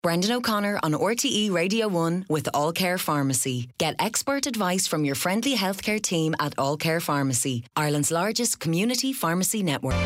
Brendan O'Connor on RTE Radio 1 with All Care Pharmacy. Get expert advice from your friendly healthcare team at All Care Pharmacy, Ireland's largest community pharmacy network.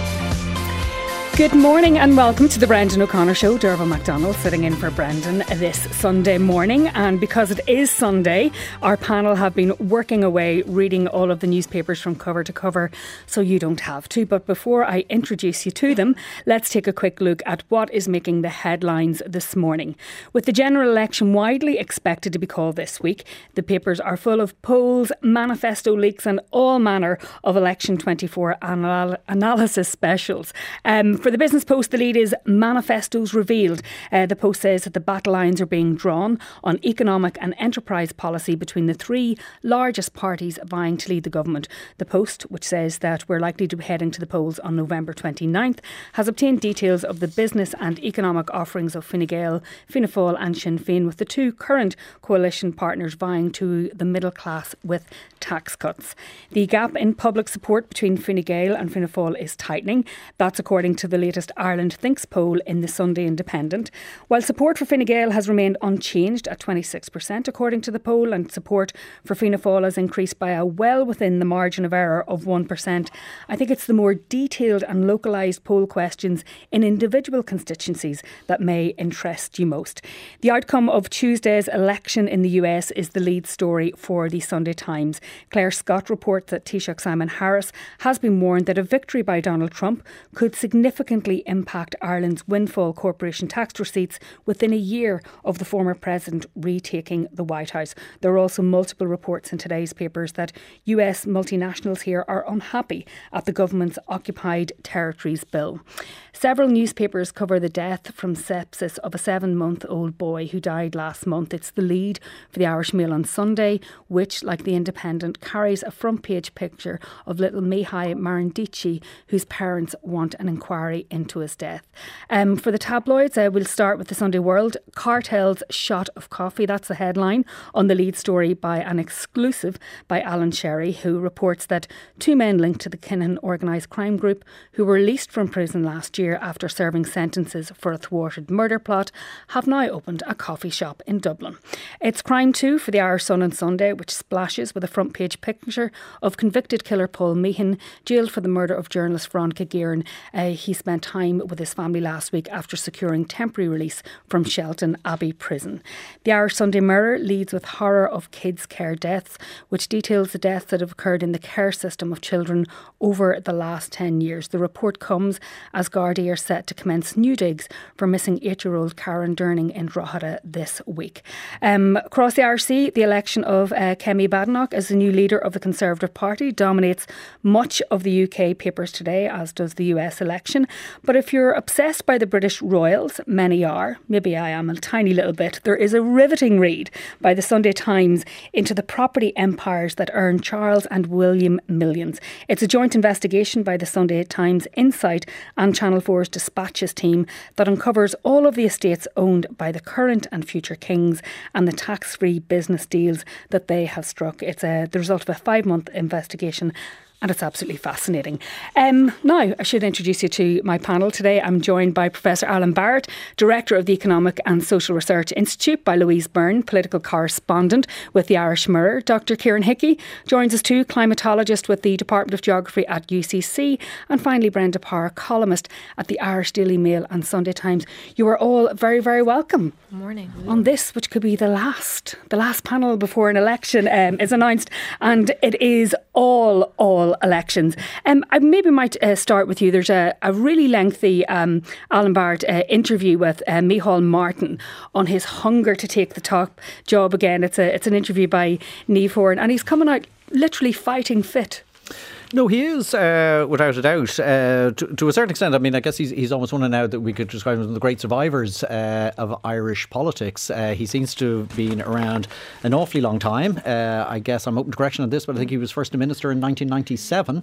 Good morning and welcome to the Brendan O'Connor Show. Derval MacDonald sitting in for Brendan this Sunday morning, and because it is Sunday, our panel have been working away reading all of the newspapers from cover to cover, so you don't have to. But before I introduce you to them, let's take a quick look at what is making the headlines this morning. With the general election widely expected to be called this week, the papers are full of polls, manifesto leaks and all manner of Election 24 analysis specials. For the Business Post, the lead is manifestos revealed. The Post says that the battle lines are being drawn on economic and enterprise policy between the three largest parties vying to lead the government. The Post, which says that we're likely to be heading to the polls on November 29th, has obtained details of the business and economic offerings of Fine Gael, Fianna Fáil and Sinn Féin, with the two current coalition partners vying to the middle class with tax cuts. The gap in public support between Fine Gael and Fianna Fáil is tightening. That's according to the latest Ireland Thinks poll in the Sunday Independent. While support for Fine Gael has remained unchanged at 26% according to the poll, and support for Fianna Fáil has increased by a well within the margin of error of 1%, I think it's the more detailed and localised poll questions in individual constituencies that may interest you most. The outcome of Tuesday's election in the US is the lead story for the Sunday Times. Claire Scott reports that Taoiseach Simon Harris has been warned that a victory by Donald Trump could significantly impact Ireland's windfall corporation tax receipts within a year of the former president retaking the White House. There are also multiple reports in today's papers that US multinationals here are unhappy at the government's Occupied Territories Bill. Several newspapers cover the death from sepsis of a 7-month-old boy who died last month. It's the lead for the Irish Mail on Sunday, which, like the Independent, carries a front-page picture of little Mihai Marandici, whose parents want an inquiry into his death. For the tabloids, we'll start with the Sunday World. Cartel's Shot of Coffee, that's the headline on the lead story by an exclusive by Alan Sherry, who reports that two men linked to the Kinnan organised crime group who were released from prison last year after serving sentences for a thwarted murder plot have now opened a coffee shop in Dublin. It's crime too for the Irish Sun on Sunday, which splashes with a front page picture of convicted killer Paul Meehan, jailed for the murder of journalist Veronica Guerin. He spent time with his family last week after securing temporary release from Shelton Abbey Prison. The Irish Sunday Mirror leads with horror of kids' care deaths, which details the deaths that have occurred in the care system of children over the last 10 years. The report comes as Gardaí are set to commence new digs for missing 8-year-old Karen Durning in Drogheda this week. Across the Irish Sea, the election of Kemi Badenoch as the new leader of the Conservative Party dominates much of the UK papers today, as does the US election. But if you're obsessed by the British royals, many are, maybe I am a tiny little bit, there is a riveting read by the Sunday Times into the property empires that earn Charles and William millions. It's a joint investigation by the Sunday Times Insight and Channel 4's Dispatches team that uncovers all of the estates owned by the current and future kings and the tax-free business deals that they have struck. It's the result of a 5-month investigation, and it's absolutely fascinating. Now, I should introduce you to my panel today. I'm joined by Professor Alan Barrett, Director of the Economic and Social Research Institute, by Louise Byrne, Political Correspondent with the Irish Mirror. Dr. Kieran Hickey joins us too, Climatologist with the Department of Geography at UCC. And finally, Brenda Power, columnist at the Irish Daily Mail and Sunday Times. You are all very, very welcome. Good morning. On this, which could be the last panel before an election is announced, and it is all elections. I maybe might start with you. There's a really lengthy Alan Barrett interview with Micheál Martin on his hunger to take the top job again. It's an interview by Niamh Horan, and he's coming out literally fighting fit. No, he is, without a doubt. To a certain extent, I mean, I guess he's almost one now that we could describe as one of the great survivors of Irish politics. He seems to have been around an awfully long time. I guess I'm open to correction on this, but I think he was First Minister in 1997.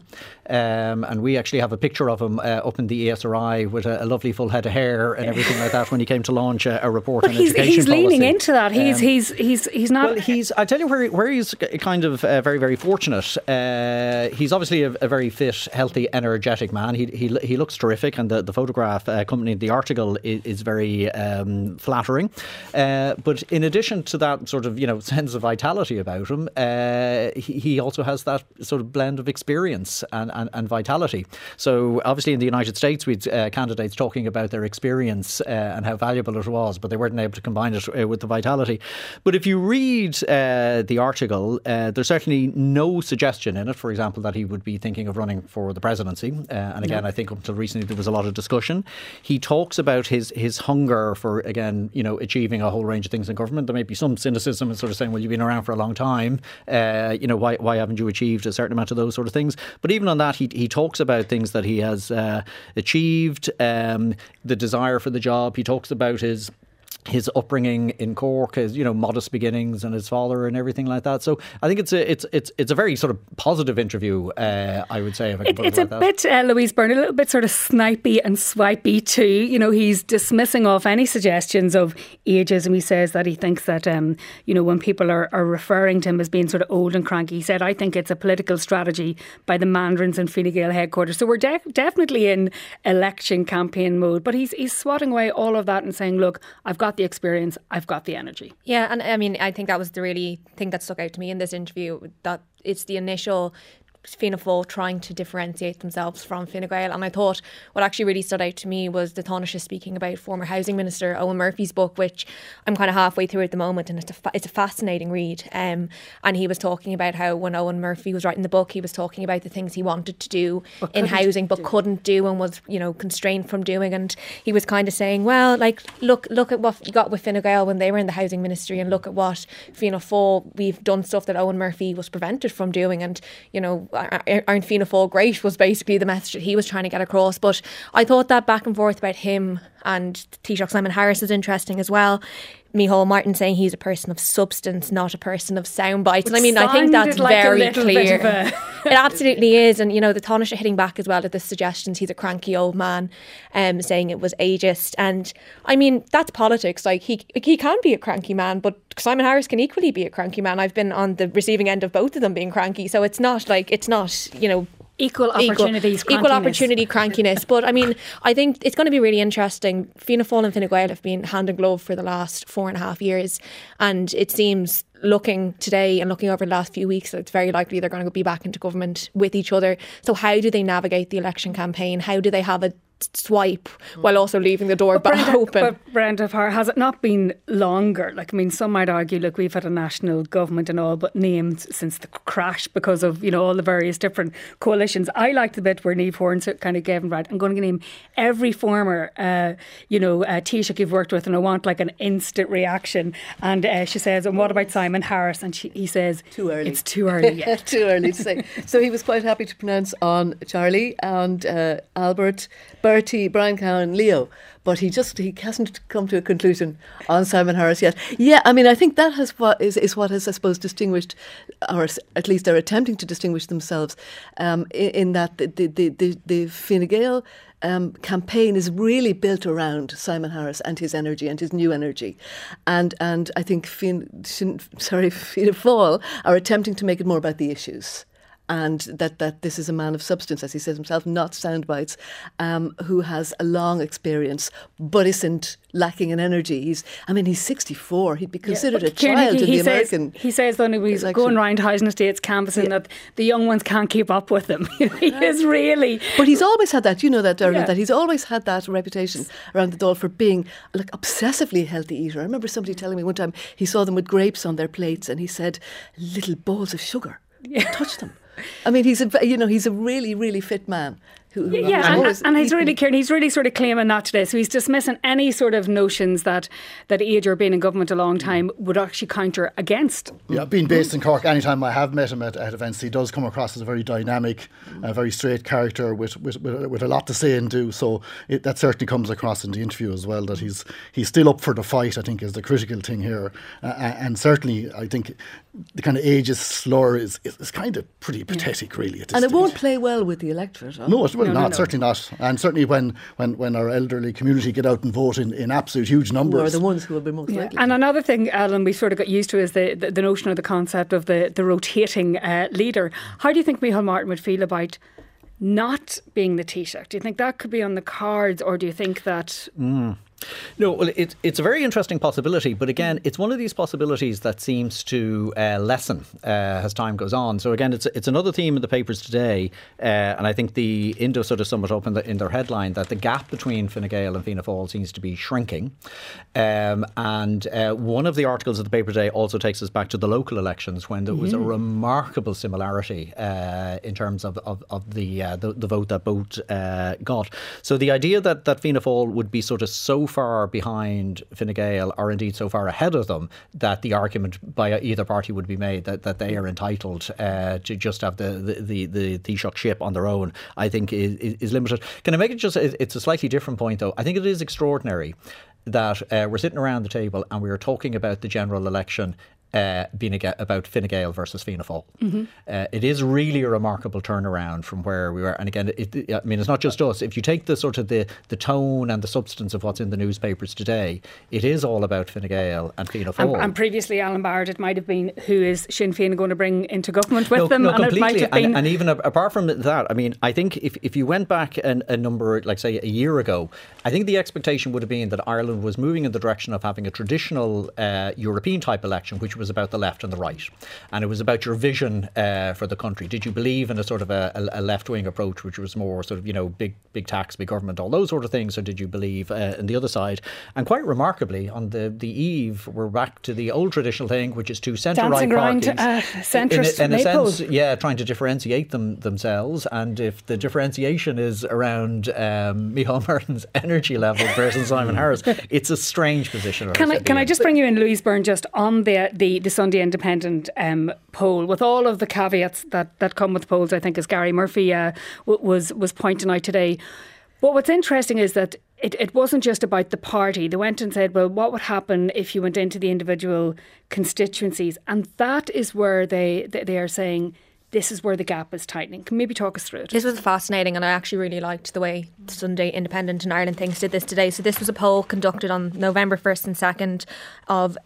And we actually have a picture of him up in the ESRI with a lovely full head of hair and everything like that when he came to launch a report on education policy. He's leaning into that. He's not... Well, I tell you where he's kind of very, very fortunate. He's obviously obviously a very fit, healthy, energetic man. He looks terrific, and the photograph accompanying the article is very flattering. But in addition to that sort of sense of vitality about him, he also has that sort of blend of experience and vitality. So obviously in the United States, we had candidates talking about their experience and how valuable it was, but they weren't able to combine it with the vitality. But if you read the article, there's certainly no suggestion in it, for example, that he would be thinking of running for the presidency. And again, I think up until recently there was a lot of discussion. He talks about his hunger for, again, achieving a whole range of things in government. There may be some cynicism in sort of saying, well, you've been around for a long time. Why haven't you achieved a certain amount of those sort of things? But even on that, he talks about things that he has achieved, the desire for the job. He talks about his upbringing in Cork, his modest beginnings, and his father and everything like that. So I think it's a very sort of positive interview. I would say it's a bit Louise Byrne, a little bit sort of snipey and swipey too. He's dismissing off any suggestions of ageism. He says that he thinks that when people are referring to him as being sort of old and cranky, he said, I think it's a political strategy by the mandarins in Fine Gael headquarters. So we're definitely in election campaign mode, but he's swatting away all of that and saying, look, I've got the experience, I've got the energy. Yeah, and I mean, I think that was the really thing that stuck out to me in this interview, that it's the initial Fianna Fáil trying to differentiate themselves from Fine Gael. And I thought what actually really stood out to me was the Taoiseach speaking about former Housing Minister Owen Murphy's book, which I'm kind of halfway through at the moment, and it's a fascinating read. And he was talking about how when Owen Murphy was writing the book, he was talking about the things he wanted to do in housing but couldn't do and was constrained from doing. And he was kind of saying, well, like look at what you got with Fine Gael when they were in the Housing Ministry, and look at what Fianna Fáil, we've done stuff that Owen Murphy was prevented from doing. And aren't Fianna Fáil great was basically the message that he was trying to get across. But I thought that back and forth about him and Taoiseach Simon Harris is interesting as well. Micheál Martin saying he's a person of substance, not a person of sound bites. And I mean, I think that's like very clear. It absolutely is. And, the Taoiseach hitting back as well at the suggestions he's a cranky old man, saying it was ageist. And I mean, that's politics. Like he can be a cranky man, but Simon Harris can equally be a cranky man. I've been on the receiving end of both of them being cranky. So it's not equal opportunity crankiness. But I mean, I think it's going to be really interesting. Fianna Fáil and Fine Gael have been hand in glove for the last 4.5 years, and it seems, looking today and looking over the last few weeks, that it's very likely they're going to be back into government with each other. So how do they navigate the election campaign? How do they have a swipe while also leaving the door open? But Brenda, has it not been longer? Like, I mean, some might argue, look, we've had a national government and all, but named since the crash because of, all the various different coalitions. I liked the bit where Niamh Horan kind of gave him, right, I'm going to name every former, Taoiseach you've worked with, and I want like an instant reaction. And she says, and what about Simon Harris? And he says, too early. It's too early yet. Too early to say. So he was quite happy to pronounce on Charlie and Albert, Bertie, Brian Cowan, Leo, but he hasn't come to a conclusion on Simon Harris yet. Yeah, I mean, I think that is what has, I suppose, distinguished, or at least they're attempting to distinguish themselves, in that the Fine Gael campaign is really built around Simon Harris and his energy and his new energy, and I think Fianna Fáil are attempting to make it more about the issues. And that this is a man of substance, as he says himself, not sound bites, who has a long experience but isn't lacking in energy. He's 64. He'd be considered a child in the American. He says that he's going around housing estates canvassing that the young ones can't keep up with him. He is really. But he's always had that, Dermot, that he's always had that reputation around the Dáil for being like obsessively healthy eater. I remember somebody telling me one time he saw them with grapes on their plates and he said, little balls of sugar. Touch them. I mean, he's a really, really fit man. And he's really caring. He's really sort of claiming that today. So he's dismissing any sort of notions that age or being in government a long time would actually counter against. Yeah, being based in Cork, anytime I have met him at events, he does come across as a very dynamic, very straight character with a lot to say and do. So that certainly comes across in the interview as well, that he's still up for the fight, I think, is the critical thing here. And certainly, I think the kind of ageist slur is kind of pretty pathetic, really. At this and it stage. won't play well with the electorate. Huh? No, Well, no, certainly not. And certainly when our elderly community get out and vote in absolute huge numbers. Who are the ones who will be most likely. And another thing, Alan, we sort of got used to is the notion of the concept of the rotating leader. How do you think Micheál Martin would feel about not being the Taoiseach? Do you think that could be on the cards, or do you think that... No, well, it's a very interesting possibility, but again, it's one of these possibilities that seems to lessen as time goes on. So again, it's another theme in the papers today, and I think the Indo sort of sum it up in their headline that the gap between Fine Gael and Fianna Fáil seems to be shrinking. And one of the articles of the paper today also takes us back to the local elections when there was a remarkable similarity in terms of the vote that both got. So the idea that Fianna Fáil would be sort of so far behind Fine Gael, or indeed so far ahead of them, that the argument by either party would be made that they are entitled to just have the Taoiseach ship on their own, I think is limited. Can I make it just, it's a slightly different point though. I think it is extraordinary that we're sitting around the table and we are talking about the general election being about Fine Gael versus Fianna Fáil. It is really a remarkable turnaround from where we were. And again, it's not just us. If you take the sort of the tone and the substance of what's in the newspapers today, it is all about Fine Gael and Fianna Fáil. And previously, Alan Barrett, it might have been who is Sinn Féin going to bring into government with them. No, and completely. It might have been... and even apart from that, I mean, I think if you went back a number, like say a year ago, I think the expectation would have been that Ireland was moving in the direction of having a traditional European type election, which was about the left and the right, and it was about your vision for the country. Did you believe in a sort of a left-wing approach, which was more sort of big tax, big government, all those sort of things, or did you believe in the other side? And quite remarkably, on the eve, we're back to the old traditional thing, which is two centre-right parties, centrist in a sense, trying to differentiate themselves. And if the differentiation is around Micheál Martin's energy level versus Simon Harris, it's a strange position. Can I just bring you in, Louise Byrne, just on the Sunday Independent poll, with all of the caveats that come with polls, I think, as Gary Murphy was pointing out today. But what's interesting is that it wasn't just about the party. They went and said, well, what would happen if you went into the individual constituencies? And that is where they are saying, this is where the gap is tightening. Can you maybe talk us through it? This was fascinating, and I actually really liked the way the Sunday Independent in Ireland Thinks did this today. So this was a poll conducted on November 1st and 2nd of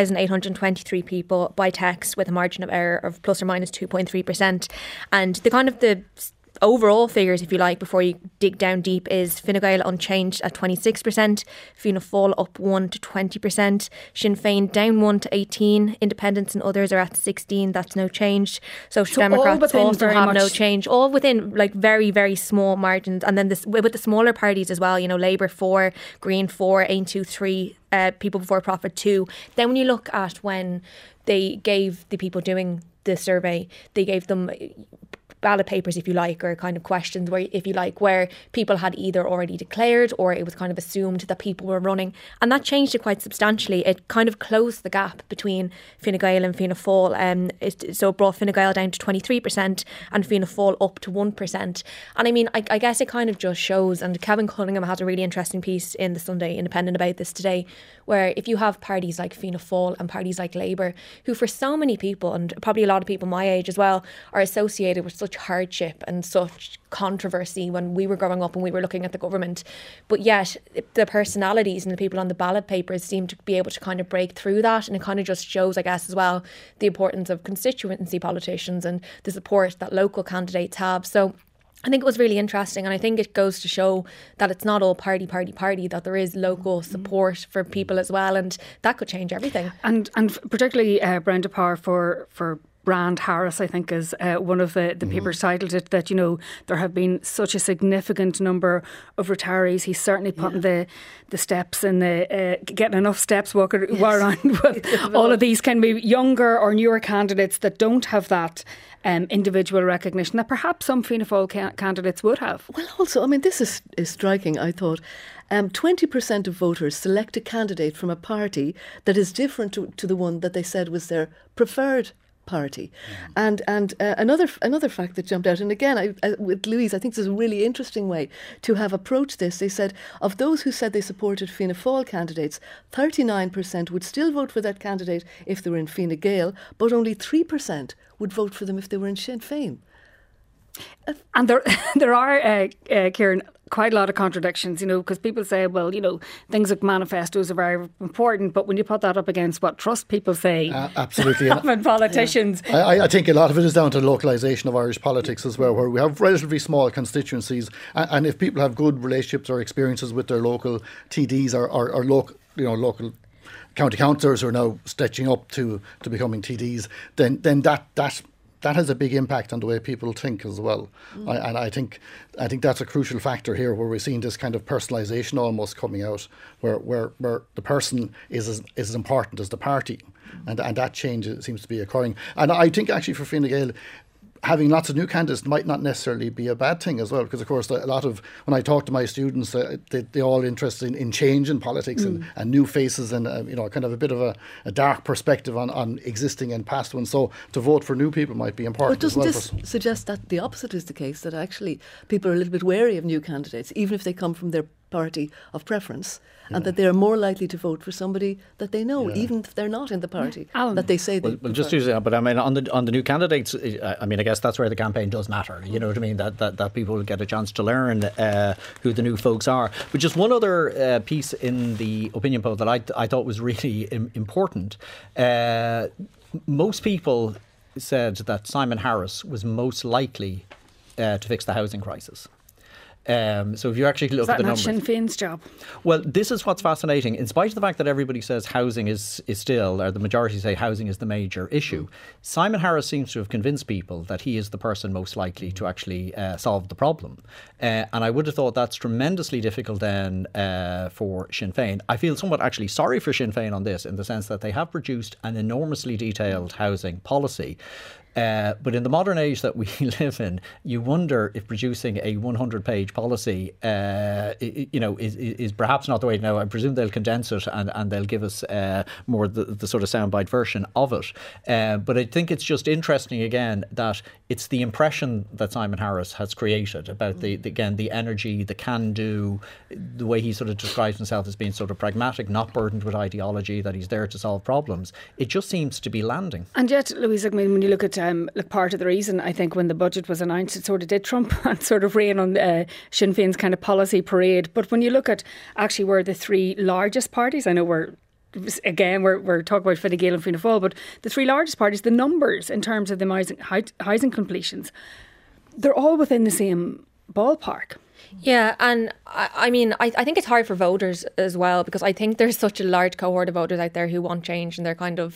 1,823 people by text with a margin of error of plus or minus 2.3%. And the overall figures, if you like, before you dig down deep, is Fine Gael unchanged at 26%, Fianna Fáil up 1 to 20%, Sinn Féin down 1 to 18%, Independents and others are at 16%, that's no change. Social Democrats also have no change, all within like very, very small margins. And then with the smaller parties as well, Labour 4, Green 4, Ain 2, 3, People Before Profit 2. Then when you look at when they gave the people doing the survey, they gave them ballot papers, if you like, or kind of questions where, if you like, where people had either already declared or it was kind of assumed that people were running, and that changed it quite substantially. It kind of closed the gap between Fine Gael and Fianna Fáil, so it brought Fine Gael down to 23% and Fianna Fáil up to 1%. And I mean, I guess it kind of just shows, and Kevin Cunningham has a really interesting piece in the Sunday Independent about this today, where if you have parties like Fianna Fáil and parties like Labour, who for so many people, and probably a lot of people my age as well, are associated with such hardship and such controversy when we were growing up and we were looking at the government, but yet the personalities and the people on the ballot papers seem to be able to kind of break through that. And it kind of just shows, I guess, as well, the importance of constituency politicians and the support that local candidates have. So I think it was really interesting, and I think it goes to show that it's not all party, that there is local support for people as well, and that could change everything. And particularly Brenda Power for Brand Harris, I think, is one of the papers titled it that, there have been such a significant number of retirees. He's certainly putting the steps and getting enough steps walking around with all of these can be younger or newer candidates that don't have that individual recognition that perhaps some Fianna Fáil candidates would have. Well, also, I mean, this is striking, I thought. 20% of voters select a candidate from a party that is different to the one that they said was their preferred party. And another fact that jumped out, and again with Louise, I think this is a really interesting way to have approached this. They said of those who said they supported Fianna Fáil candidates, 39% would still vote for that candidate if they were in Fine Gael, but only 3% would vote for them if they were in Sinn Féin. And there are, Kieran, quite a lot of contradictions, because people say, well, things like manifestos are very important, but when you put that up against what trust people say, absolutely, and politicians. Yeah. I think a lot of it is down to localisation of Irish politics as well, where we have relatively small constituencies, and if people have good relationships or experiences with their local TDs or local county councillors who are now stretching up to becoming TDs, then that has a big impact on the way people think as well. And I think that's a crucial factor here, where we're seeing this kind of personalisation almost coming out, where the person is as important as the party, and that change seems to be occurring. And I think actually for Fine Gael, having lots of new candidates might not necessarily be a bad thing as well, because of course when I talk to my students, they're all interested in change in politics and new faces, and kind of a bit of a dark perspective on existing and past ones. So to vote for new people might be important. But doesn't this suggest that the opposite is the case, that actually people are a little bit wary of new candidates, even if they come from their party of preference, and that they're more likely to vote for somebody that they know, even if they're not in the party that they say they well, just use that. But I mean, on the new candidates, I mean, I guess that's where the campaign does matter. You know what I mean? That people will get a chance to learn who the new folks are. But just one other piece in the opinion poll that I thought was really important. Most people said that Simon Harris was most likely to fix the housing crisis. So if you actually look at the numbers, Sinn Féin's job? Well, this is what's fascinating. In spite of the fact that everybody says housing is still, or the majority say housing is the major issue, Simon Harris seems to have convinced people that he is the person most likely to actually solve the problem. And I would have thought that's tremendously difficult then for Sinn Féin. I feel somewhat actually sorry for Sinn Féin on this, in the sense that they have produced an enormously detailed housing policy. But in the modern age that we live in, you wonder if producing a 100-page policy, is perhaps not the way. Now, I presume they'll condense it and they'll give us more the sort of soundbite version of it. But I think it's just interesting again that it's the impression that Simon Harris has created about the energy, the can-do, the way he sort of describes himself as being sort of pragmatic, not burdened with ideology, that he's there to solve problems. It just seems to be landing. And yet, Louise, I mean, when you look at part of the reason, I think, when the budget was announced, it sort of did trump and sort of rain on Sinn Féin's kind of policy parade. But when you look at actually where the three largest parties, I know we're talking about Fine Gael and Fianna Fáil, but the three largest parties, the numbers in terms of the housing completions, they're all within the same ballpark. Yeah, and I mean, I think it's hard for voters as well, because I think there's such a large cohort of voters out there who want change, and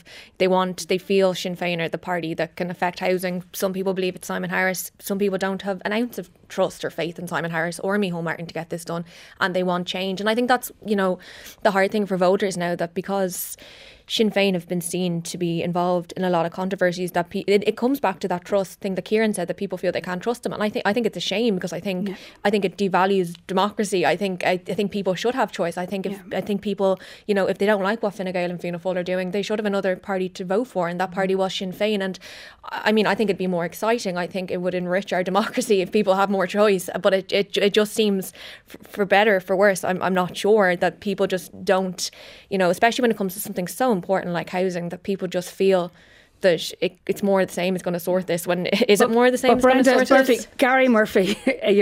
they feel Sinn Féin are the party that can affect housing. Some people believe it's Simon Harris. Some people don't have an ounce of trust or faith in Simon Harris or Micheál Martin to get this done, and they want change. And I think that's, the hard thing for voters now, that because Sinn Féin have been seen to be involved in a lot of controversies, that it comes back to that trust thing that Kieran said, that people feel they can't trust them, and I think it's a shame, because I think it devalues democracy. I think people should have choice. I think people, if they don't like what Fine Gael and Fianna Fáil are doing, they should have another party to vote for, and that party was Sinn Féin. And I mean, I think it'd be more exciting. I think it would enrich our democracy if people have more choice. But it just seems, for better, for worse, I'm not sure, that people just don't, especially when it comes to something so important like housing, that people just feel that it's more the same is going to sort this. When is it more the same is going to sort this? Gary Murphy,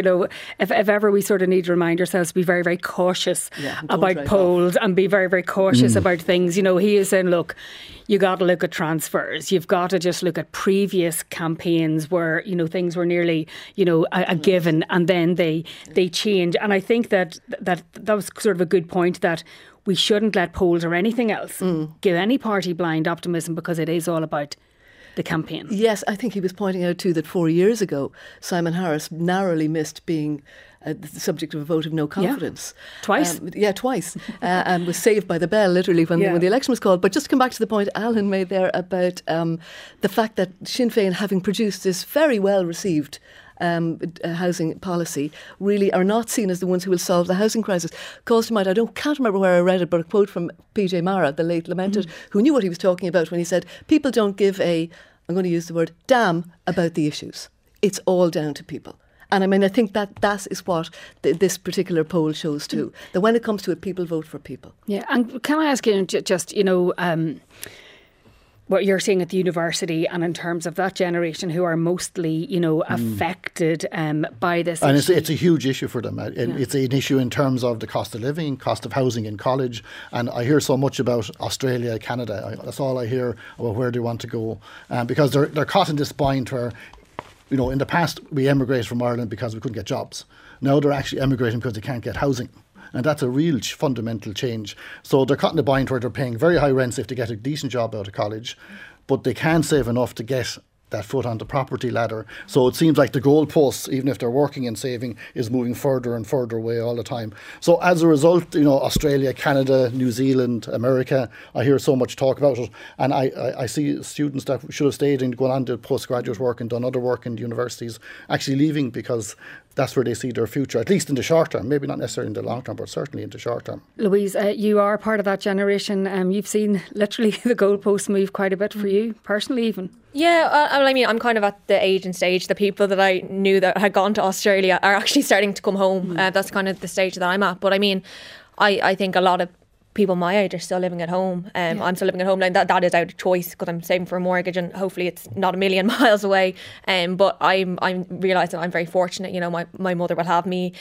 if ever we sort of need to remind ourselves to be very, very cautious about polls and be very, very cautious about things. He is saying, look, you got to look at transfers. You've got to just look at previous campaigns where, things were nearly, a given, and then they change. And I think that was sort of a good point, that we shouldn't let polls or anything else give any party blind optimism, because it is all about the campaign. Yes, I think he was pointing out too that 4 years ago, Simon Harris narrowly missed being the subject of a vote of no confidence. Twice? Twice. And was saved by the bell, literally, when the election was called. But just to come back to the point Alan made there about the fact that Sinn Féin, having produced this very well received housing policy, really are not seen as the ones who will solve the housing crisis. Calls to mind, can't remember where I read it, but a quote from PJ Mara, the late lamented, who knew what he was talking about when he said, people don't give I'm going to use the word, damn about the issues. It's all down to people. And I mean, I think that is what this particular poll shows too, that when it comes to it, people vote for people. Yeah, and can I ask you just, what you're seeing at the university and in terms of that generation who are mostly, affected by this and issue. it's a huge issue for them. It's an issue in terms of the cost of living, cost of housing in college. And I hear so much about Australia, Canada. That's all I hear about where they want to go. Because they're caught in this bind where, in the past we emigrated from Ireland because we couldn't get jobs. Now they're actually emigrating because they can't get housing. And that's a real fundamental change. So they're caught in a bind where they're paying very high rents if they get a decent job out of college, but they can't save enough to get that foot on the property ladder. So it seems like the goalposts, even if they're working and saving, is moving further and further away all the time. So as a result, Australia, Canada, New Zealand, America, I hear so much talk about it. And I see students that should have stayed and gone on to postgraduate work and done other work in the universities actually leaving because that's where they see their future, at least in the short term, maybe not necessarily in the long term, but certainly in the short term. Louise, you are part of that generation. You've seen literally the goalposts move quite a bit for you, personally even. Yeah, I'm kind of at the age and stage. The people that I knew that had gone to Australia are actually starting to come home. That's kind of the stage that I'm at. But I think a lot of people my age are still living at home. I'm still living at home now. That is out of choice because I'm saving for a mortgage and hopefully it's not a million miles away. But I'm realising I'm very fortunate. My mother will have me.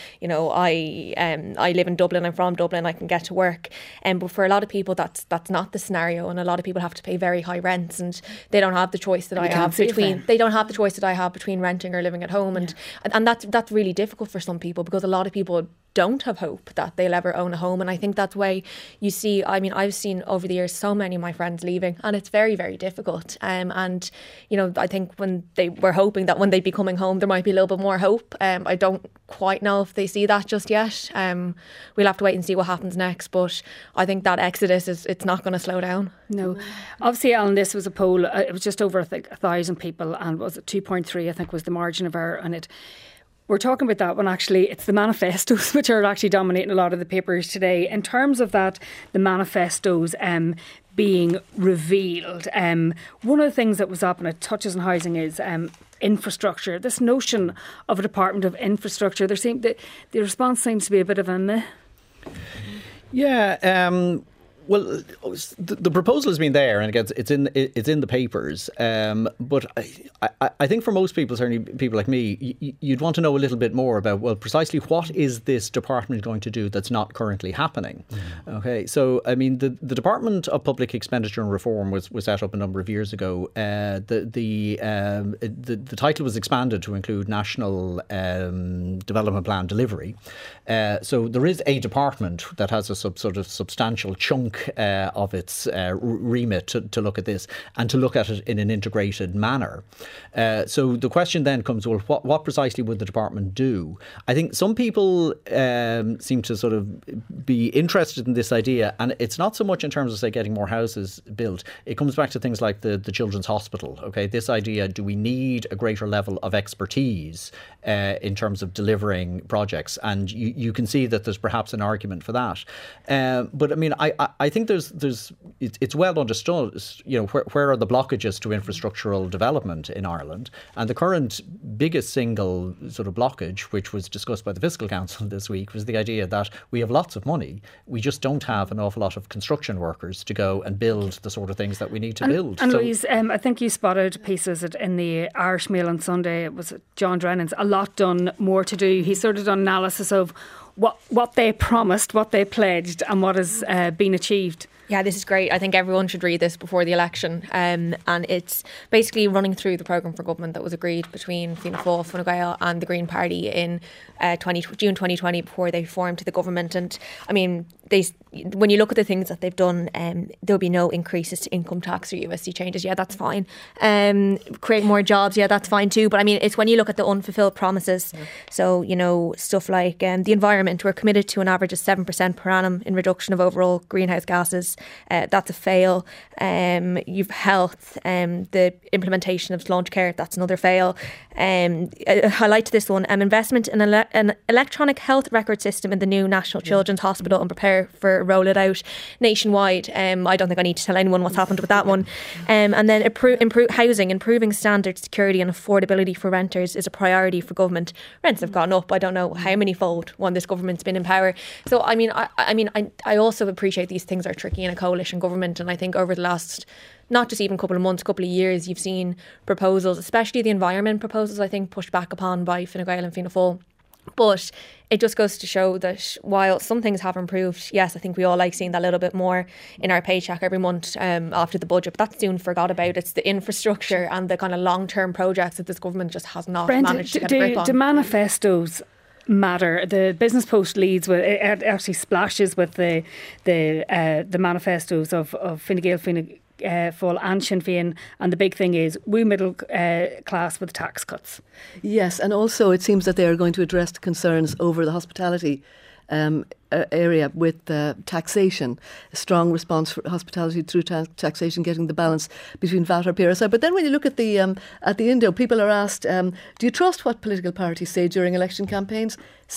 I live in Dublin. I'm from Dublin. I can get to work. But for a lot of people, that's not the scenario. And a lot of people have to pay very high rents, and they don't have the choice that I have between. They don't have the choice that I have between renting or living at home, and that's really difficult for some people because a lot of people don't have hope that they'll ever own a home. And I think that's why you see, I've seen over the years so many of my friends leaving, and it's very, very difficult. And I think when they were hoping that when they'd be coming home there might be a little bit more hope. I don't quite know if they see that just yet. We'll have to wait and see what happens next, but I think that exodus it's not going to slow down. No. Obviously, Alan, this was a poll, it was just over 1,000 people, and was it 2.3 I think was the margin of error, and we're talking about that when actually it's the manifestos which are actually dominating a lot of the papers today. In terms of that, the manifestos being revealed, one of the things that was up, and it touches on housing, is infrastructure. This notion of a Department of Infrastructure, the response seems to be a bit of a meh. Yeah, well, the proposal has been there, and it's in the papers. But I think for most people, certainly people like me, you'd want to know a little bit more about, well, precisely what is this department going to do that's not currently happening? Mm-hmm. Okay, so the Department of Public Expenditure and Reform was set up a number of years ago. The title was expanded to include National Development Plan Delivery. So there is a department that has a sort of substantial chunk of its remit to look at this and to look at it in an integrated manner. So the question then comes, well, what precisely would the department do? I think some people seem to sort of be interested in this idea, and it's not so much in terms of, say, getting more houses built. It comes back to things like the Children's Hospital. Okay, this idea, do we need a greater level of expertise in terms of delivering projects? And you can see that there's perhaps an argument for that. But I think it's well understood, where are the blockages to infrastructural development in Ireland? And the current biggest single sort of blockage, which was discussed by the Fiscal Council this week, was the idea that we have lots of money. We just don't have an awful lot of construction workers to go and build the sort of things that we need to build. And Louise, I think you spotted pieces in the Irish Mail on Sunday. It was John Drennan's, a lot done, more to do. He sort of done analysis of what they promised, what they pledged, and what has been achieved. Yeah, this is great. I think everyone should read this before the election. And it's basically running through the programme for government that was agreed between Fianna Fáil, Fine Gael and the Green Party in June 2020 before they formed the government. And when you look at the things that they've done, there'll be no increases to income tax or USC changes. Yeah, that's fine. Create more jobs. Yeah, that's fine too. But it's when you look at the unfulfilled promises. Yeah. So, stuff like the environment, we're committed to an average of 7% per annum in reduction of overall greenhouse gases. That's a fail. You've health, the implementation of launch care, that's another fail. I highlight this one, investment in an electronic health record system in the new National Children's Hospital and prepared roll it out nationwide. I don't think I need to tell anyone what's happened with that one. And then improve housing, improving standards, security and affordability for renters is a priority for government. Rents have gone up, I don't know how many fold when this government's been in power. So I also appreciate these things are tricky in a coalition government, and I think over the last not just even couple of months, couple of years, you've seen proposals, especially the environment proposals, I think, pushed back upon by Fine Gael and Fianna Fáil. But it just goes to show that while some things have improved, yes, I think we all like seeing that little bit more in our paycheck every month after the budget. But that's soon forgot about. It's the infrastructure and the kind of long-term projects that this government just has not managed to get a grip on. Do manifestos matter? The Business Post leads with it, actually splashes with the manifestos of Fine Gael, Fáil and Sinn Féin, and the big thing is we middle class with tax cuts. Yes, and also it seems that they are going to address concerns over the hospitality area with taxation, a strong response for hospitality through taxation, getting the balance between VAT or PRSI. But then when you look at the Indo, people are asked, do you trust what political parties say during election campaigns?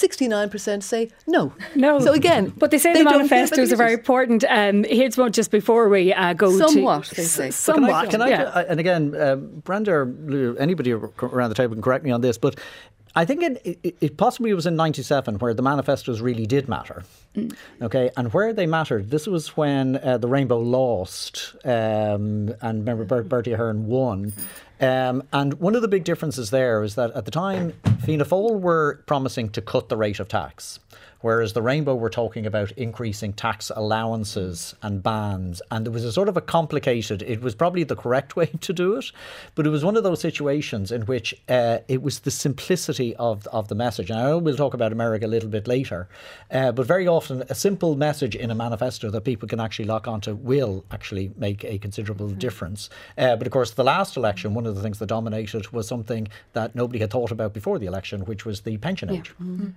69% say no. No. So again, but they say the manifestos are very important. Here's one just before we go somewhat, to... they say. Somewhat. Can I, and again, Brenda, anybody around the table can correct me on this, but I think it possibly was in 97 where the manifestos really did matter. Okay, and where they mattered, this was when the Rainbow lost, and remember Bertie Ahern won. And one of the big differences there is that at the time, Fianna Fáil were promising to cut the rate of tax, whereas the Rainbow were talking about increasing tax allowances and bans. And there was a sort of a complicated, it was probably the correct way to do it, but it was one of those situations in which it was the simplicity of the message. And I know we'll talk about America a little bit later, but very often a simple message in a manifesto that people can actually lock onto will actually make a considerable difference. But of course, the last election, one of the things that dominated was something that nobody had thought about before the election, which was the pension age.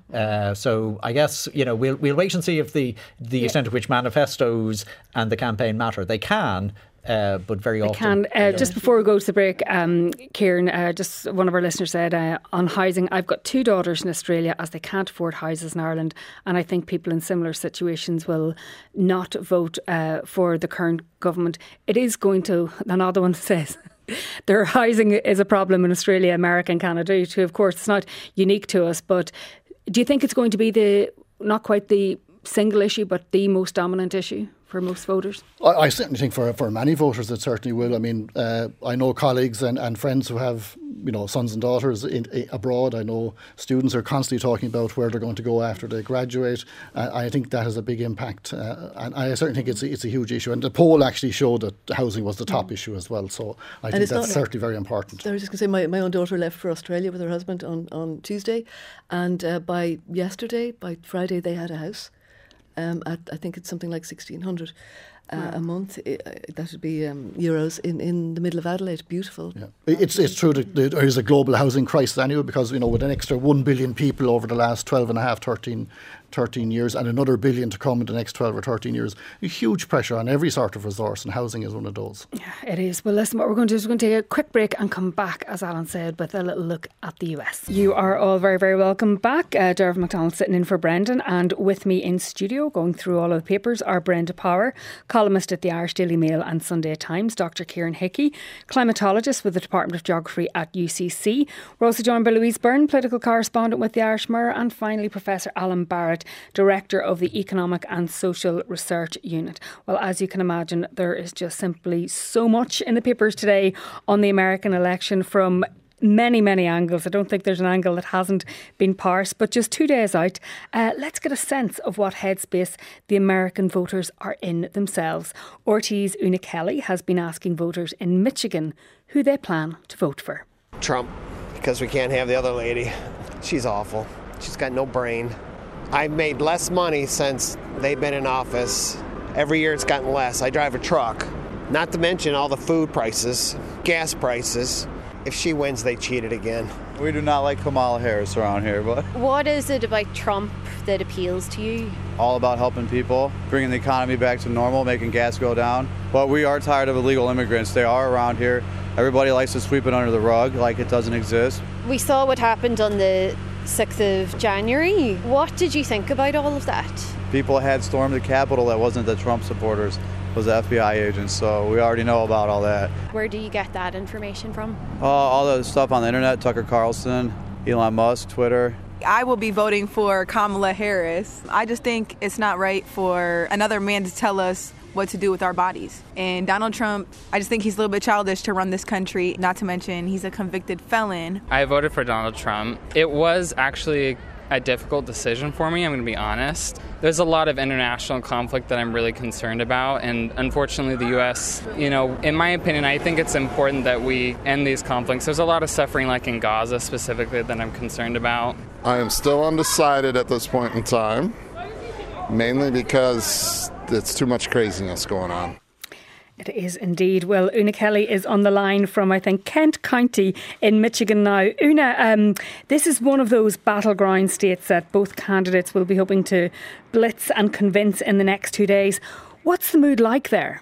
So I guess, we'll wait and see if the extent to which manifestos and the campaign matter. They can, but very often. Just before we go to the break, Kieran, just one of our listeners said on housing, I've got 2 daughters in Australia as they can't afford houses in Ireland, and I think people in similar situations will not vote for the current government. It is going to, another one says, their housing is a problem in Australia, America and Canada too. Of course, it's not unique to us, but do you think it's going to be not quite the single issue, but the most dominant issue for most voters? I certainly think for many voters it certainly will. I mean, I know colleagues and friends who have sons and daughters abroad. I know students are constantly talking about where they're going to go after they graduate. I think that has a big impact, and I certainly think it's a huge issue. And the poll actually showed that housing was the top issue as well. So I think that's certainly very important. I was just going to say, my own daughter left for Australia with her husband on Tuesday, and by Friday they had a house. I think it's something like 1,600 a month. That would be euros in the middle of Adelaide. Beautiful. Yeah. It's true that there is a global housing crisis anyway, because with an extra 1 billion people over the last 13 years and another billion to come in the next 12 or 13 years, a huge pressure on every sort of resource, and housing is one of those. Yeah, it is. Well, listen, what we're going to do is we're going to take a quick break and come back, as Alan said, with a little look at the US. You are all very, very welcome back. Dervin McDonald sitting in for Brendan, and with me in studio going through all of the papers are Brenda Power, columnist at the Irish Daily Mail and Sunday Times, Dr. Kieran Hickey, climatologist with the Department of Geography at UCC. We're also joined by Louise Byrne, political correspondent with the Irish Mirror, and finally Professor Alan Barrett, Director of the Economic and Social Research Unit. Well, as you can imagine, there is just simply so much in the papers today on the American election from many, many angles. I don't think there's an angle that hasn't been parsed, but just 2 days out, let's get a sense of what headspace the American voters are in themselves. RT's Una Kelly has been asking voters in Michigan who they plan to vote for. Trump, because we can't have the other lady. She's awful. She's got no brain. I've made less money since they've been in office. Every year it's gotten less. I drive a truck. Not to mention all the food prices, gas prices. If she wins, they cheated again. We do not like Kamala Harris around here, but... What is it about Trump that appeals to you? All about helping people, bringing the economy back to normal, making gas go down. But we are tired of illegal immigrants. They are around here. Everybody likes to sweep it under the rug like it doesn't exist. We saw what happened on the 6th of January. What did you think about all of that? people had stormed the Capitol that wasn't the Trump supporters, was the FBI agents, so we already know about all that. Where do you get that information from? All the stuff on the internet, Tucker Carlson, Elon Musk, Twitter. I will be voting for Kamala Harris. I just think it's not right for another man to tell us what to do with our bodies. And Donald Trump, I just think he's a little bit childish to run this country, not to mention he's a convicted felon. I voted for Donald Trump. It was actually a difficult decision for me, I'm going to be honest. There's a lot of international conflict that I'm really concerned about, and unfortunately the U.S., in my opinion, I think it's important that we end these conflicts. There's a lot of suffering, like in Gaza specifically, that I'm concerned about. I am still undecided at this point in time, mainly because it's too much craziness going on. It is indeed. Well, Una Kelly is on the line from, I think, Kent County in Michigan now. Una, this is one of those battleground states that both candidates will be hoping to blitz and convince in the next 2 days. What's the mood like there?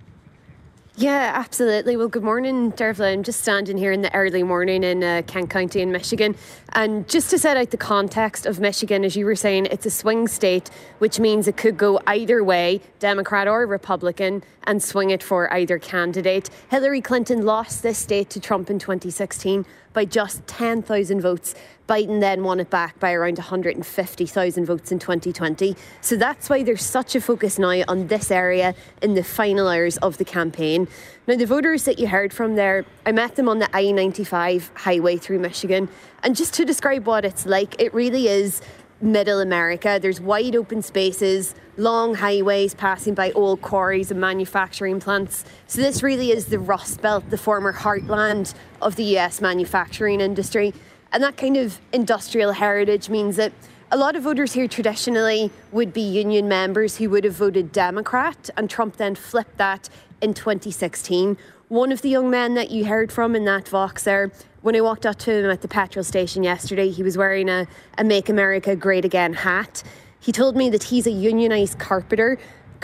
Yeah, absolutely. Well, good morning, Dervla. I'm just standing here in the early morning in Kent County in Michigan. And just to set out the context of Michigan, as you were saying, it's a swing state, which means it could go either way, Democrat or Republican, and swing it for either candidate. Hillary Clinton lost this state to Trump in 2016 by just 10,000 votes. Biden then won it back by around 150,000 votes in 2020. So that's why there's such a focus now on this area in the final hours of the campaign. Now, the voters that you heard from there, I met them on the I-95 highway through Michigan. And just to describe what it's like, it really is middle America. There's wide open spaces, long highways passing by old quarries and manufacturing plants. So this really is the Rust Belt, the former heartland of the US manufacturing industry. And that kind of industrial heritage means that a lot of voters here traditionally would be union members who would have voted Democrat, and Trump then flipped that in 2016. One of the young men that you heard from in that Vox there, when I walked up to him at the petrol station yesterday, he was wearing a Make America Great Again hat. He told me that he's a unionised carpenter,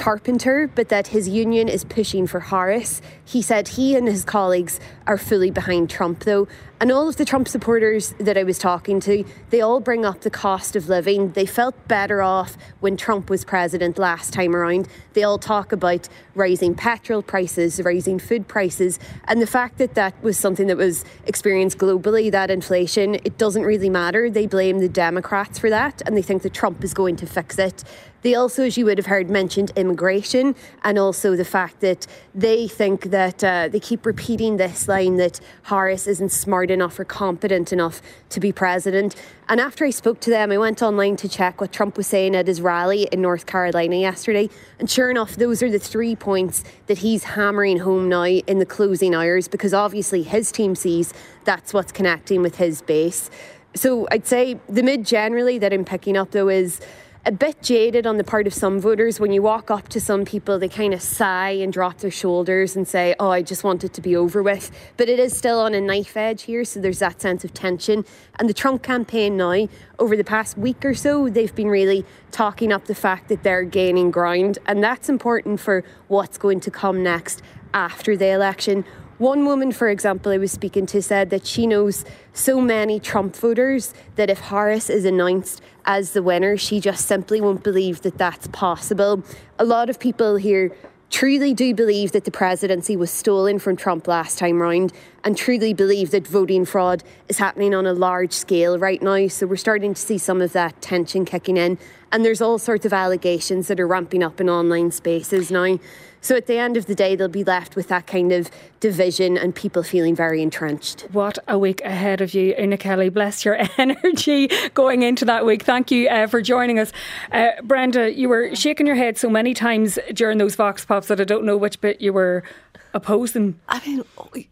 but that his union is pushing for Harris. He said he and his colleagues are fully behind Trump, though. And all of the Trump supporters that I was talking to, they all bring up the cost of living. They felt better off when Trump was president last time around. They all talk about rising petrol prices, rising food prices, and the fact that that was something that was experienced globally, that inflation, it doesn't really matter. They blame the Democrats for that, and they think that Trump is going to fix it. They also, as you would have heard, mentioned immigration, and also the fact that they think that they keep repeating this line that Harris isn't smart enough or competent enough to be president. And after I spoke to them, I went online to check what Trump was saying at his rally in North Carolina yesterday. And sure enough, those are the 3 points that he's hammering home now in the closing hours, because obviously his team sees that's what's connecting with his base. So I'd say the mood generally that I'm picking up, though, is a bit jaded on the part of some voters. When you walk up to some people, they kind of sigh and drop their shoulders and say, oh, I just want it to be over with. But it is still on a knife edge here, so there's that sense of tension. And the Trump campaign now, over the past week or so, they've been really talking up the fact that they're gaining ground. And that's important for what's going to come next after the election. One woman, for example, I was speaking to said that she knows so many Trump voters that if Harris is announced as the winner, she just simply won't believe that that's possible. A lot of people here truly do believe that the presidency was stolen from Trump last time round, and truly believe that voting fraud is happening on a large scale right now. So we're starting to see some of that tension kicking in. And there's all sorts of allegations that are ramping up in online spaces now. So at the end of the day, they'll be left with that kind of division and people feeling very entrenched. What a week ahead of you, Una Kelly. Bless your energy going into that week. Thank you for joining us. Brenda, you were shaking your head so many times during those Vox Pops that I don't know which bit you were opposing. I mean,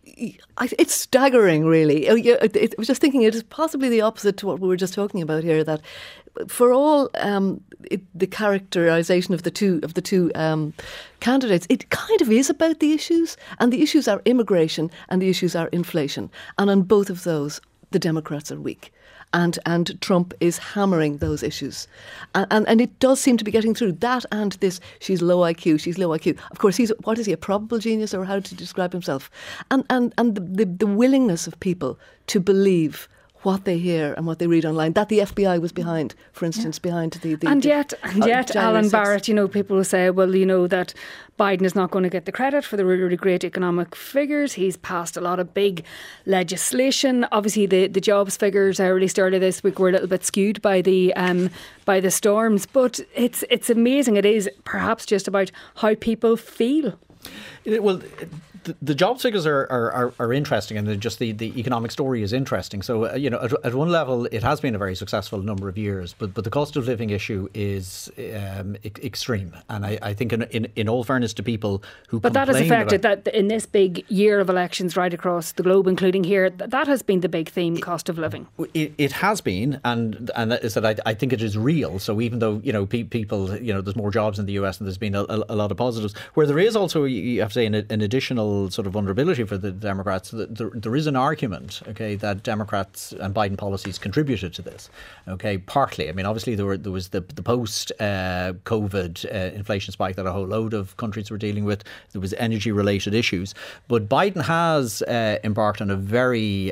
it's staggering, really. I was just thinking it is possibly the opposite to what we were just talking about here, that for all the characterisation of the two candidates, it kind of is about the issues, and the issues are immigration and the issues are inflation. And on both of those, the Democrats are weak. And Trump is hammering those issues. And it does seem to be getting through that and this, she's low IQ. Of course, what is he, a probable genius, or how to describe himself? And the willingness of people to believe what they hear and what they read online, that the FBI was behind, for instance, behind the and yet Alan 6th. Barrett, people will say, well, that Biden is not going to get the credit for the really great economic figures. He's passed a lot of big legislation. Obviously, the jobs figures released earlier this week were a little bit skewed by the storms, but it's amazing. It is perhaps just about how people feel. Well, the jobs figures are interesting, and just the economic story is interesting. So, at one level, it has been a very successful number of years, but the cost of living issue is extreme. And I think in all fairness to people who But that has affected that in this big year of elections right across the globe, including here, that has been the big theme, cost of living. It has been, and that is that I think it is real. So even though, people, there's more jobs in the US and there's been a lot of positives, where there is also, you have to say, an additional sort of vulnerability for the Democrats. There is an argument, that Democrats and Biden policies contributed to this. Partly. I mean, obviously there was the post COVID inflation spike that a whole load of countries were dealing with. There was energy related issues, but Biden has embarked on a very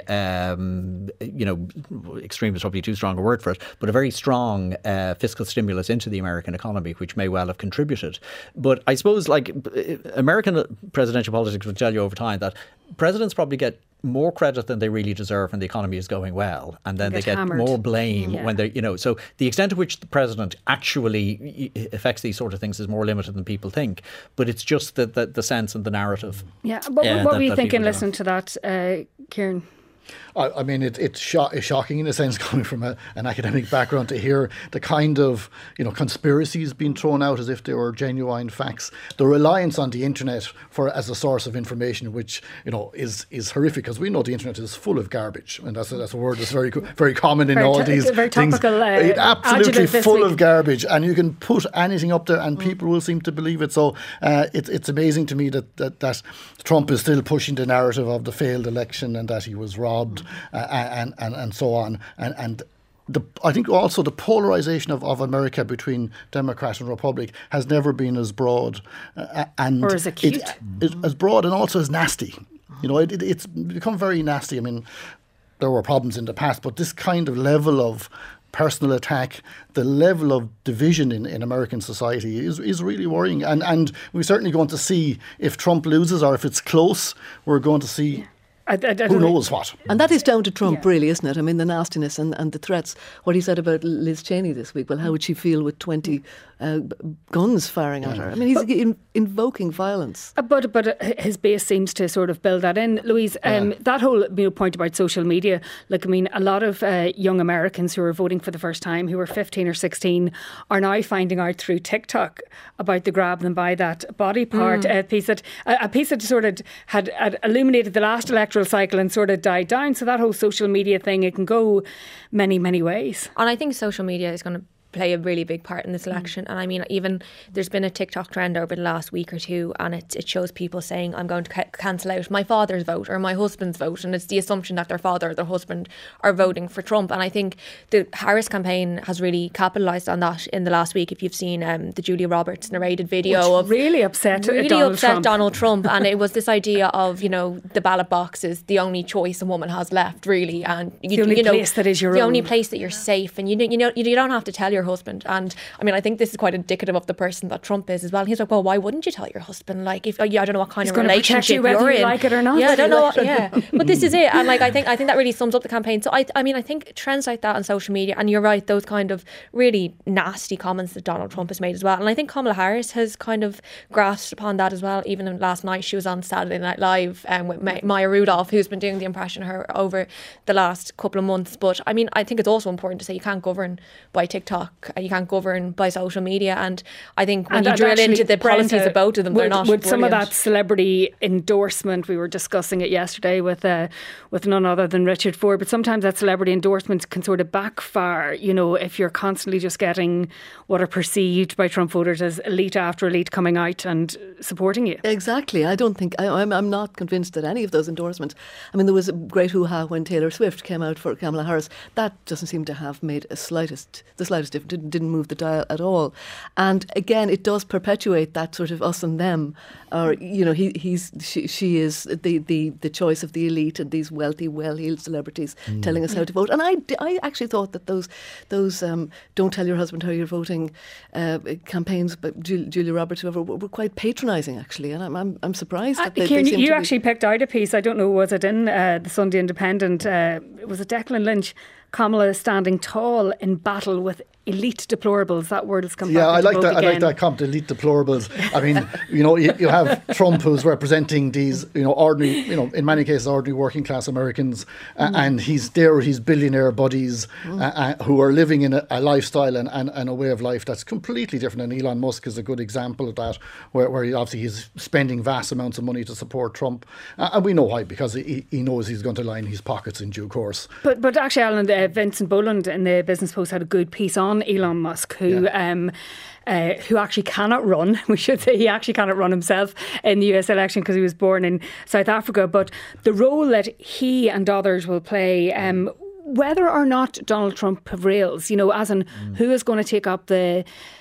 extreme is probably too strong a word for it, but a very strong fiscal stimulus into the American economy, which may well have contributed. But I suppose, American presidential politics will tell you over time that presidents probably get more credit than they really deserve when the economy is going well, and then they get hammered. more blame when they, so the extent to which the president actually affects these sort of things is more limited than people think. But it's just the sense and the narrative. Yeah, but what were you thinking listening to that, Kieran? I mean, it's shocking in a sense, coming from an academic background, to hear the kind of conspiracies being thrown out as if they were genuine facts. The reliance on the internet as a source of information, which is horrific, because we know the internet is full of garbage, and that's a word that's very very common in all these very things. Topical, absolutely full of garbage, and you can put anything up there, and people will seem to believe it. So it's amazing to me that Trump is still pushing the narrative of the failed election and that he was robbed. And so on, and I think also the polarisation of America between Democrat and Republic has never been as broad and or as acute, as broad and also as nasty. It's become very nasty. I mean, there were problems in the past, but this kind of level of personal attack, the level of division in American society is really worrying, and we're certainly going to see, if Trump loses or if it's close, we're going to see. Who knows what? And that is down to Trump, really, isn't it? I mean, the nastiness and the threats. What he said about Liz Cheney this week. Well, how would she feel with 20 guns firing at her? I mean, he's invoking violence. But his base seems to sort of build that in. Louise, that whole point about social media, a lot of young Americans who are voting for the first time, who are 15 or 16, are now finding out through TikTok about the grab them by that body part. A piece that sort of had illuminated the last electoral cycle and sort of died down. So that whole social media thing, it can go many, many ways. And I think social media is going to play a really big part in this election. And I mean, even there's been a TikTok trend over the last week or two, and it shows people saying, I'm going to cancel out my father's vote or my husband's vote, and it's the assumption that their father or their husband are voting for Trump. And I think the Harris campaign has really capitalised on that in the last week. If you've seen the Julia Roberts narrated video which really upset Donald Trump, and it was this idea of the ballot box is the only choice a woman has left, really, and the only place that is your own. The only place that you're safe, and you don't have to tell your husband. And I mean, I think this is quite indicative of the person that Trump is as well. He's like, well, why wouldn't you tell your husband? Like, if I don't know what kind He's of relationship you whether you're you in, like it or not. Yeah, I don't know. But this is it, and I think that really sums up the campaign. So I think trends like that on social media, and you're right, those kind of really nasty comments that Donald Trump has made as well. And I think Kamala Harris has kind of grasped upon that as well. Even last night, she was on Saturday Night Live with Maya Rudolph, who's been doing the impression of her over the last couple of months. But I mean, I think it's also important to say you can't govern by TikTok, you can't govern by social media, and I think when you drill into the policies of both of them, they're not with some of brilliant. that celebrity endorsement. We were discussing it yesterday with none other than Richard Ford, but sometimes that celebrity endorsement can sort of backfire, if you're constantly just getting what are perceived by Trump voters as elite after elite coming out and supporting you. Exactly. I don't think I'm not convinced that any of those endorsements. I mean, there was a great hoo-ha when Taylor Swift came out for Kamala Harris. That doesn't seem to have made the slightest didn't move the dial at all. And again, it does perpetuate that sort of us and them, or she is the choice of the elite and these wealthy, well-heeled celebrities telling us how to vote. And I actually thought that those "Don't Tell Your Husband How You're Voting" campaigns by Julia Roberts, whoever, were quite patronising actually, and I'm surprised that they Kieran, seem you to actually picked out a piece. I don't know, was it in the Sunday Independent? Was it Declan Lynch? Kamala standing tall in battle with elite deplorables. That word has come back. Yeah, I like that. Again. I like that comment, elite deplorables. I mean, you have Trump, who's representing these, ordinary, in many cases, ordinary working class Americans, and he's there with his billionaire buddies who are living in a lifestyle and a way of life that's completely different. And Elon Musk is a good example of that, where he's spending vast amounts of money to support Trump, and we know why, because he knows he's going to line his pockets in due course. But actually, Alan, Vincent Boland in the Business Post had a good piece on Elon Musk, who actually cannot run. We should say he actually cannot run himself in the US election because he was born in South Africa. But the role that he and others will play, whether or not Donald Trump prevails, as in who is going to take up the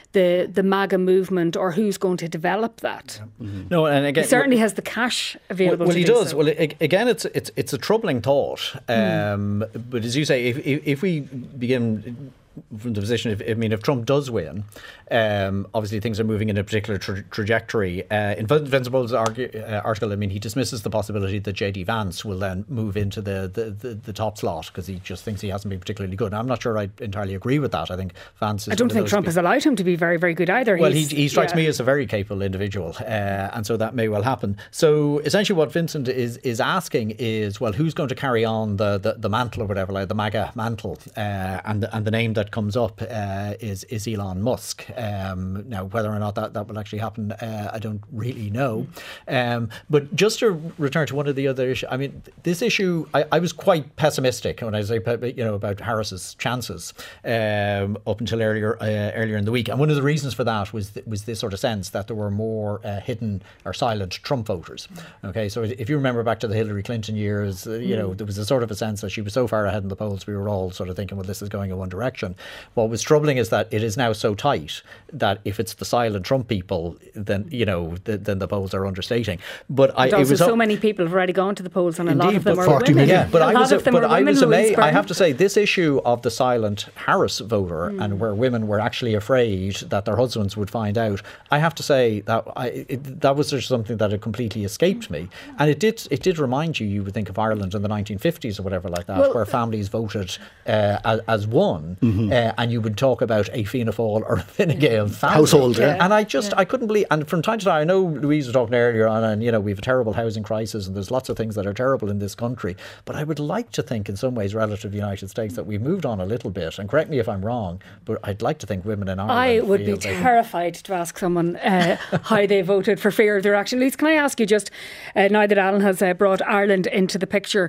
MAGA movement, or who's going to develop that. No, and again, he certainly has the cash available. Well, to he do does. So. Well, again, it's a troubling thought. But as you say, if we begin from the position, if Trump does win, obviously things are moving in a particular trajectory. In Vincent Boland's article, he dismisses the possibility that J.D. Vance will then move into the top slot because he just thinks he hasn't been particularly good. Now, I'm not sure I entirely agree with that. I think Vance is... I don't think Trump has allowed him to be very, very good either. Well, he strikes me as a very capable individual, and so that may well happen. So essentially what Vincent is asking is, well, who's going to carry on the mantle or whatever, like the MAGA mantle, and the name that comes up is Elon Musk. Now, whether or not that will actually happen, I don't really know. But just to return to one of the other issues, this issue, I was quite pessimistic when I say, about Harris's chances up until earlier in the week. And one of the reasons for that was this sort of sense that there were more hidden or silent Trump voters. Okay, so if you remember back to the Hillary Clinton years, there was a sort of a sense that she was so far ahead in the polls, we were all sort of thinking, well, this is going in one direction. What was troubling is that it is now so tight that if it's the silent Trump people, then then the polls are understating. But it was so many people have already gone to the polls, and indeed, a lot of them are 40 women. million. But I was amazed. I I have to say, this issue of the silent Harris voter and where women were actually afraid that their husbands would find out, I have to say that that was just something that had completely escaped me. And it did remind you would think of Ireland in the 1950s or whatever like that, where families voted as one, and you would talk about a Fianna Fáil or a Fine Gael family. Household, yeah. And I couldn't believe, and from time to time, I know Louise was talking earlier on, and we have a terrible housing crisis and there's lots of things that are terrible in this country, but I would like to think in some ways relative to the United States that we've moved on a little bit, and correct me if I'm wrong, but I'd like to think women in Ireland I would be terrified to ask someone how they voted for fear of their action. Lise, can I ask you just, now that Alan has brought Ireland into the picture,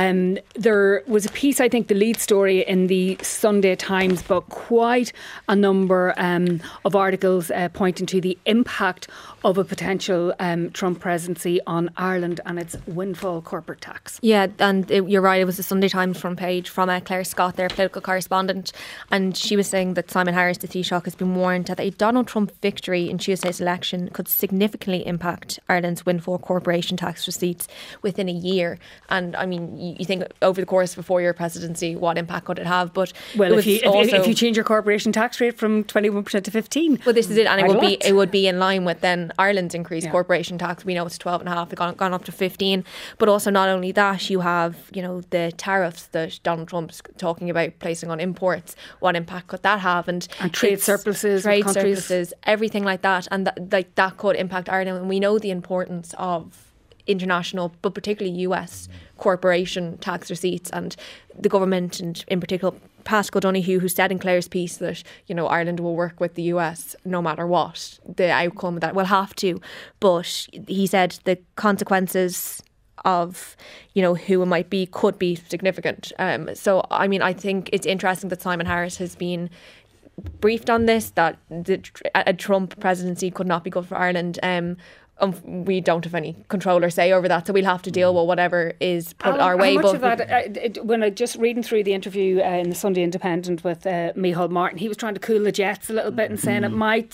there was a piece, I think the lead story in the Sunday Times, but quite a number of articles pointing to the impact of a potential Trump presidency on Ireland and its windfall corporate tax. Yeah, and you're right, it was the Sunday Times front page from Claire Scott, their political correspondent, and she was saying that Simon Harris, the Taoiseach, has been warned that a Donald Trump victory in Tuesday's election could significantly impact Ireland's windfall corporation tax receipts within a year. And you think over the course of a 4-year presidency, what impact could it have? But well, if you change your corporation tax rate from 21% to 15%, well, this is it, and it would be in line with then Ireland's increased corporation tax. We know it's 12.5%, it's gone up to 15%. But also, not only that, you have the tariffs that Donald Trump's talking about placing on imports. What impact could that have? And trade surpluses, everything like that, and that could impact Ireland. And we know the importance of international, but particularly US corporation tax receipts, and the government, and in particular Paschal Donoghue, who said in Claire's piece that Ireland will work with the US no matter what the outcome of that. Will have to, but he said the consequences of who it might be could be significant. So I think it's interesting that Simon Harris has been briefed on this, that a Trump presidency could not be good for Ireland. we don't have any control or say over that, so we'll have to deal with whatever is put our way. How much of that, when I just reading through the interview in the Sunday Independent with Micheál Martin, he was trying to cool the jets a little bit and saying it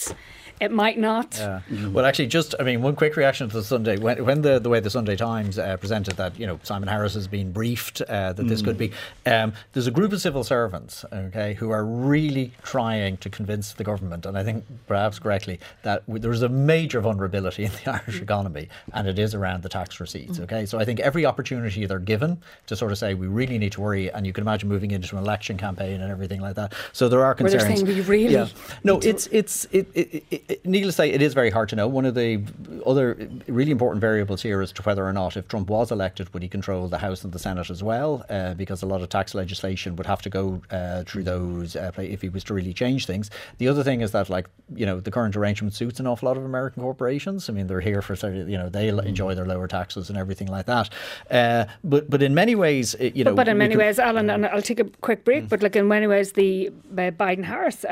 might not. Yeah. Well, actually, one quick reaction to the Sunday. When the way the Sunday Times presented that, Simon Harris has been briefed that this could be, there's a group of civil servants, who are really trying to convince the government, and I think perhaps correctly, that there's a major vulnerability in the Irish economy, and it is around the tax receipts. So I think every opportunity they're given to sort of say we really need to worry, and you can imagine moving into an election campaign and everything like that. So there are concerns. Where they're saying we really. Yeah. No, needless to say, it is very hard to know. One of the other really important variables here as to whether or not, if Trump was elected, would he control the House and the Senate as well? Because a lot of tax legislation would have to go through those if he was to really change things. The other thing is that, the current arrangement suits an awful lot of American corporations. I mean, they're here for, they'll enjoy their lower taxes and everything like that. But in many ways, But in many ways, Alan, and I'll take a quick break, but in many ways, the Biden-Harris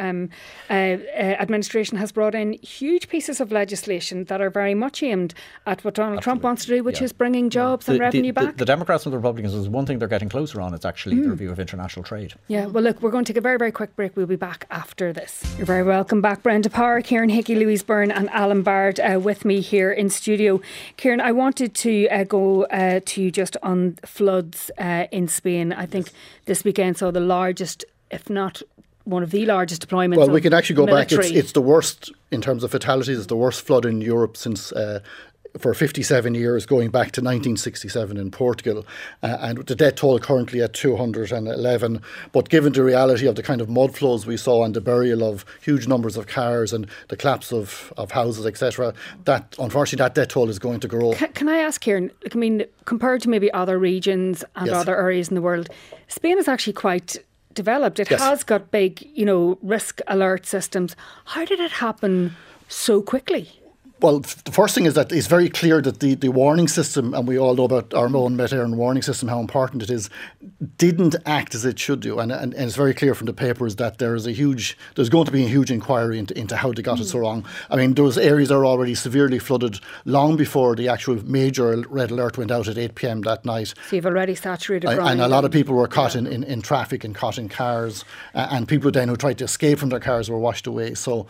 administration has brought in huge pieces of legislation that are very much aimed at what Donald Trump wants to do, which is bringing jobs and revenue back. The Democrats and the Republicans, there's one thing they're getting closer on. It's actually the review of international trade. Yeah, well, look, we're going to take a very, very quick break. We'll be back after this. You're very welcome back. Brenda Power, Kieran Hickey, Louise Byrne and Alan Bard with me here in studio. Kieran, I wanted to go to you just on floods in Spain. I think this weekend saw the largest, if not one of the largest deployments. Well, we can actually go military. back. It's the worst in terms of fatalities. It's the worst flood in Europe since for 57 years, going back to 1967 in Portugal. And the death toll currently at 211. But given the reality of the kind of mud flows we saw and the burial of huge numbers of cars and the collapse of houses, etc., that unfortunately that death toll is going to grow. Can I ask, Kieran, compared to maybe other regions and other areas in the world, Spain is actually quite developed. It has got big, risk alert systems. How did it happen so quickly? Well, the first thing is that it's very clear that the warning system, and we all know about our own Met-Éireann warning system, how important it is, didn't act as it should do. And it's very clear from the papers that there's going to be a huge inquiry into how they got it so wrong. I mean, those areas are already severely flooded long before the actual major red alert went out at 8 p.m. that night. So you've already saturated and a lot of people were caught in traffic and caught in cars, and people then who tried to escape from their cars were washed away. So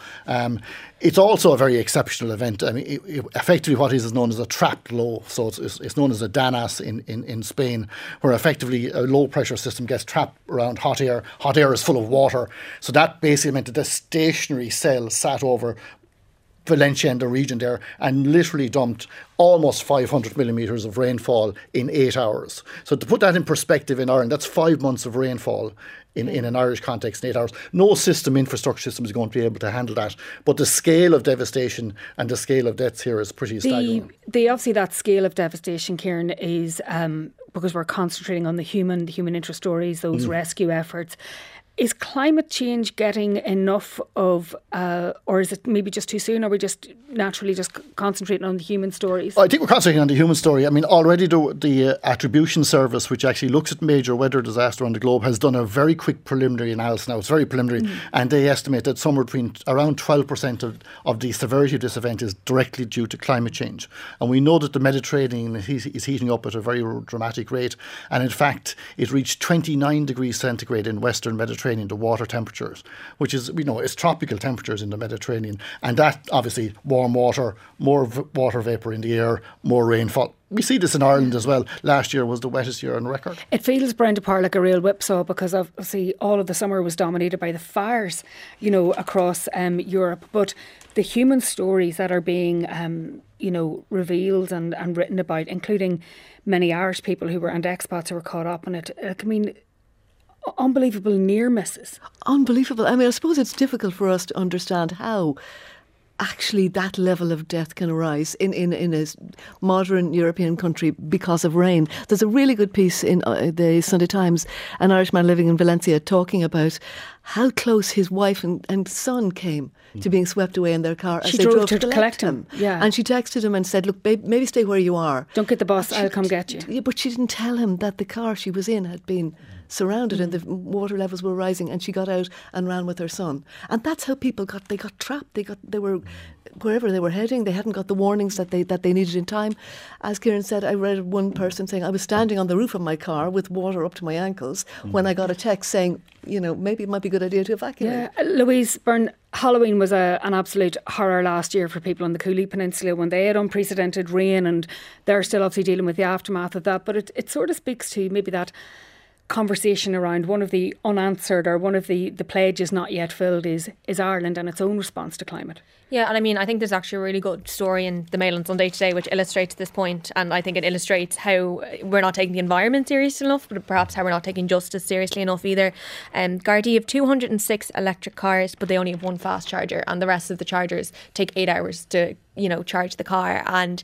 it's also a very exceptional event. I mean, effectively what is known as a trapped low. So it's known as a DANAS in Spain, where effectively a low pressure system gets trapped around hot air. Hot air is full of water. So that basically meant that the stationary cell sat over Valencia and the region there and literally dumped almost 500 millimetres of rainfall in 8 hours. So to put that in perspective in Ireland, that's 5 months of rainfall in an Irish context in 8 hours. No infrastructure system is going to be able to handle that. But the scale of devastation and the scale of deaths here is pretty staggering. Obviously that scale of devastation, Kieran, is because we're concentrating on the human interest stories, those rescue efforts. Is climate change getting enough of, or is it maybe just too soon? Or are we just naturally just concentrating on the human stories? I think we're concentrating on the human story. I mean, already the Attribution Service, which actually looks at major weather disaster on the globe, has done a very quick preliminary analysis. Now, it's very preliminary, and they estimate that somewhere between around 12% of the severity of this event is directly due to climate change. And we know that the Mediterranean is heating up at a very dramatic rate. And in fact, it reached 29 degrees centigrade in Western Mediterranean, the water temperatures, which is, it's tropical temperatures in the Mediterranean. And that, obviously, warm water, more water vapour in the air, more rainfall. We see this in Ireland as well. Last year was the wettest year on record. It feels, Brenda Power, like a real whipsaw because obviously all of the summer was dominated by the fires, across Europe. But the human stories that are being, revealed and written about, including many Irish people and expats who were caught up in it, unbelievable near misses. Unbelievable. I mean, I suppose it's difficult for us to understand how actually that level of death can arise in a modern European country because of rain. There's a really good piece in the Sunday Times, an Irishman living in Valencia, talking about how close his wife and son came to being swept away in their car as she they drove to collect him. Yeah. And she texted him and said, look, babe, maybe stay where you are. Don't get the bus, I'll come get you. Yeah, but she didn't tell him that the car she was in had been surrounded and the water levels were rising, and she got out and ran with her son. And that's how people got trapped. They were wherever they were heading, they hadn't got the warnings that they needed in time. As Kieran said, I read one person saying, I was standing on the roof of my car with water up to my ankles when I got a text saying, maybe it might be a good idea to evacuate. Yeah, Louise Byrne, Halloween was an absolute horror last year for people on the Cooley Peninsula when they had unprecedented rain, and they're still obviously dealing with the aftermath of that. But it sort of speaks to maybe that conversation around one of the unanswered or one of the pledges not yet filled is Ireland and its own response to climate. Yeah, and I mean, I think there's actually a really good story in the Mail on Sunday today which illustrates this point, and I think it illustrates how we're not taking the environment seriously enough, but perhaps how we're not taking justice seriously enough either. Gardaí have 206 electric cars, but they only have one fast charger, and the rest of the chargers take 8 hours to charge the car. And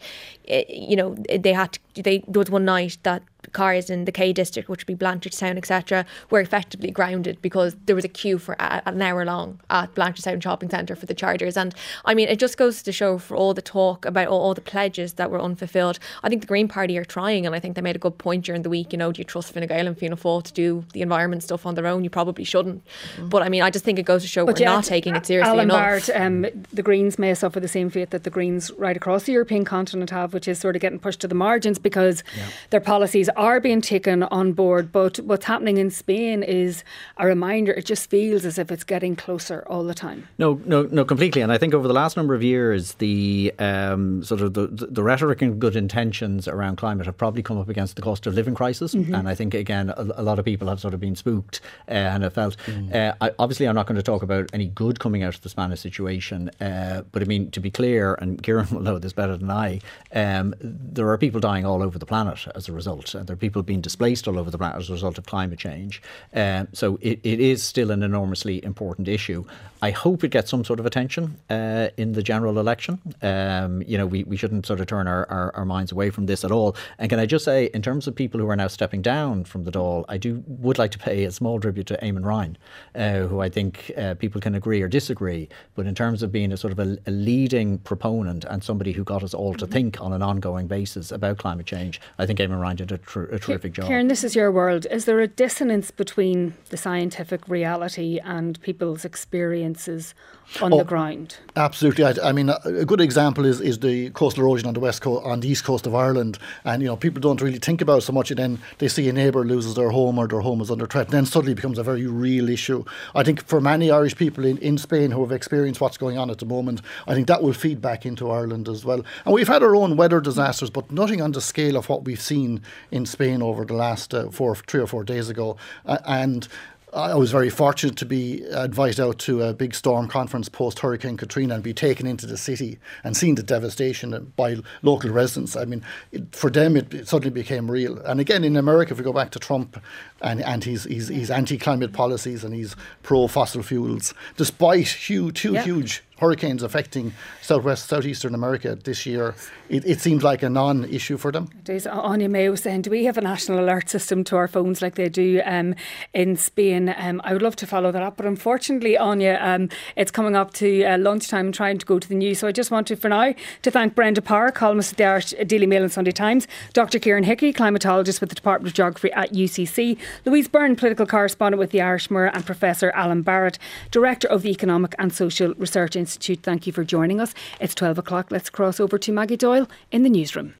there was one night that cars in the K district, which would be Blanchardstown, etc., were effectively grounded because there was a queue for an hour long at Blanchardstown Shopping Centre for the chargers. And I mean, it just goes to show, for all the talk about all the pledges that were unfulfilled, I think the Green Party are trying, and I think they made a good point during the week. Do you trust Fine Gael and Fianna Fáil to do the environment stuff on their own? You probably shouldn't. But I mean, I just think it goes to show we're not taking it seriously Alan enough. Barrett, the Greens may suffer the same fate that the Greens right across the European continent have, which is sort of getting pushed to the margins because their policies are being taken on board. But what's happening in Spain is a reminder. It just feels as if it's getting closer all the time. No, completely. And I think over the last number of years, the sort of the rhetoric and good intentions around climate have probably come up against the cost of living crisis. And I think, again, a lot of people have sort of been spooked and have felt. Obviously, I'm not going to talk about any good coming out of the Spanish situation. But I mean, to be clear, and Kieran will know this better than I, there are people dying all over the planet as a result. There are people being displaced all over the planet as a result of climate change. So it is still an enormously important issue. I hope it gets some sort of attention in the general election. We shouldn't sort of turn our minds away from this at all. And can I just say, in terms of people who are now stepping down from the Dáil, I would like to pay a small tribute to Eamon Ryan, who I think people can agree or disagree, but in terms of being a sort of a leading proponent and somebody who got us all to think on an ongoing basis about climate change, I think Eamon Ryan did a terrific job. Kieran, this is your world. Is there a dissonance between the scientific reality and people's experiences on the ground? Absolutely. I mean, a good example is the coastal erosion on the west coast, on the east coast of Ireland, and people don't really think about it so much, and then they see a neighbour loses their home or their home is under threat, and then suddenly it becomes a very real issue. I think for many Irish people in Spain who have experienced what's going on at the moment, I think that will feed back into Ireland as well. And we've had our own weather disasters, but nothing on the scale of what we've seen in Spain over the last 3 or 4 days ago. And I was very fortunate to be invited out to a big storm conference post Hurricane Katrina and be taken into the city and seen the devastation by local residents. I mean, for them it suddenly became real. And again, in America, if we go back to Trump and his anti-climate policies and he's pro-fossil fuels, despite huge hurricanes affecting southeastern America this year, it seems like a non-issue for them. Anya Mayo saying, do we have a national alert system to our phones like they do in Spain? I would love to follow that up, but unfortunately, Anya, it's coming up to lunchtime and trying to go to the news. So I just want to, for now, to thank Brenda Parr, columnist at the Irish Daily Mail and Sunday Times, Dr. Kieran Hickey, climatologist with the Department of Geography at UCC, Louise Byrne, political correspondent with the Irish Mirror, and Professor Alan Barrett, Director of the Economic and Social Research Institute. Thank you for joining us. It's 12 o'clock. Let's cross over to Maggie Doyle in the newsroom.